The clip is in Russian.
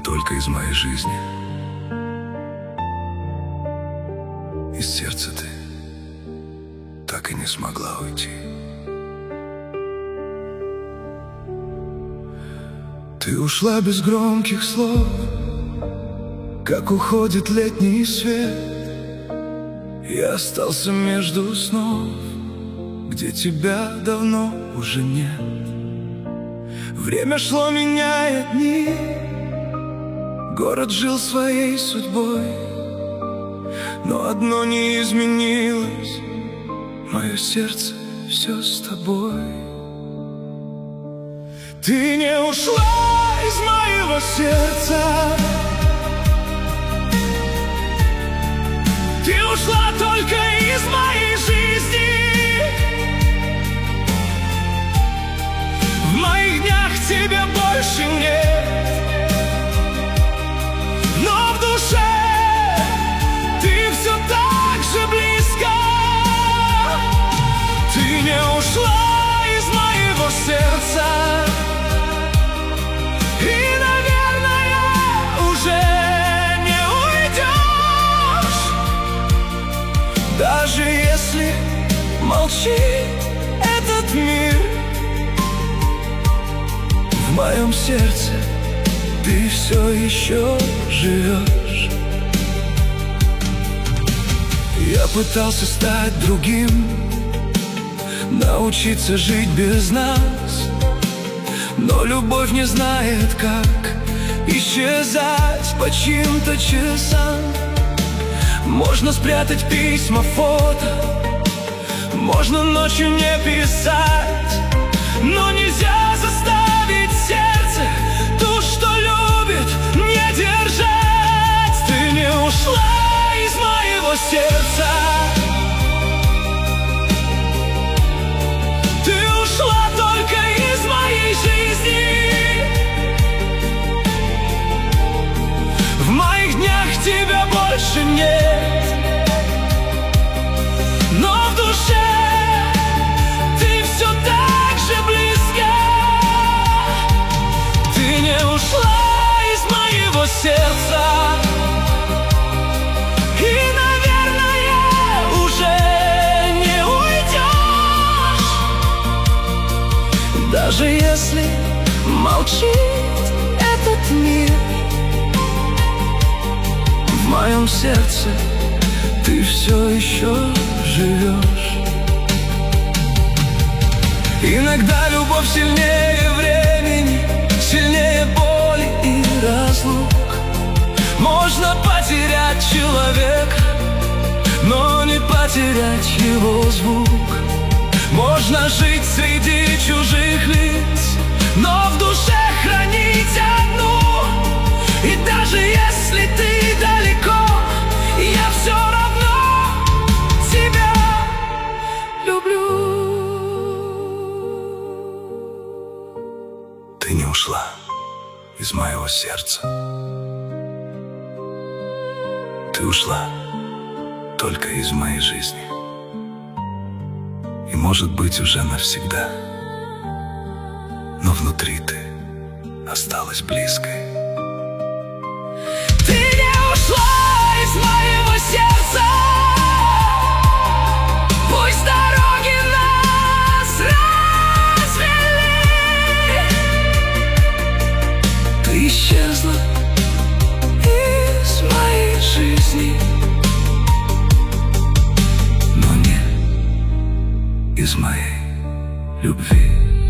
только из моей жизни. Из сердца ты так и не смогла уйти. Ты ушла без громких слов, как уходит летний свет. Я остался между снов, где тебя давно уже нет. Время шло, меняя дни, город жил своей судьбой, но одно не изменилось: мое сердце все с тобой. Ты не ушла из моего сердца, ты ушла только из моей жизни. В моих днях тебя больше нет, но в душе ты все так же близко. Ты не ушла из моего сердца, и, наверное, уже не уйдешь. Даже если молчит этот мир, в моем сердце ты все еще живешь. Я пытался стать другим, научиться жить без нас, но любовь не знает, как исчезать по чьим-то часам. Можно спрятать письма, фото, можно ночью не писать, но нельзя заставить сердце ту, что любит, не держать. Ты не ушла из моего сердца, ты ушла только из моей жизни. В моих днях тебя больше нет, но в душе ты все так же близко. Ты не ушла из моего сердца, и, наверное, уже не уйдешь. Даже если молчит этот мир, в моем сердце ты все еще живешь. Иногда любовь сильнее времени, сильнее боли и разлук. Можно потерять человека, но не потерять его звук. Можно жить среди чужих лиц, но в душе хранить одну. И даже если ты далеко, я все равно тебя люблю. Ты не ушла из моего сердца, ты ушла только из моей жизни. И, может быть, уже навсегда, но внутри ты осталась близкой. Ты не ушла из моего сердца, пусть дороги нас развели. Ты исчезла из моей жизни, но не из моей любви.